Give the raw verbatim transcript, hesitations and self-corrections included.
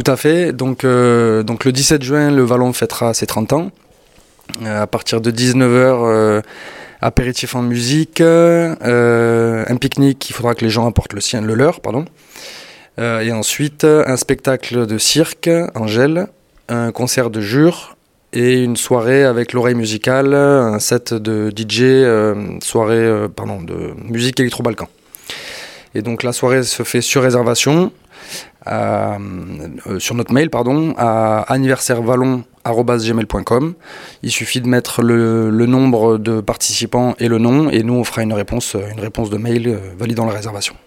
Tout à fait. Donc, euh, donc le dix-sept juin, le Vallon fêtera ses trente ans. Euh, à partir de dix-neuf heures, euh, apéritif en musique, euh, un pique-nique, il faudra que les gens apportent le sien, le leur, pardon. Euh, et ensuite, un spectacle de cirque, Angèle, un concert de jure et une soirée avec l'oreille musicale, un set de D J, euh, soirée euh, pardon, de musique électro-balkan. Et donc la soirée se fait sur réservation, à, euh, sur notre mail, pardon, à anniversaireVallon arobase gmail point com. Il suffit de mettre le, le nombre de participants et le nom, et nous on fera une réponse, une réponse de mail euh, validant la réservation.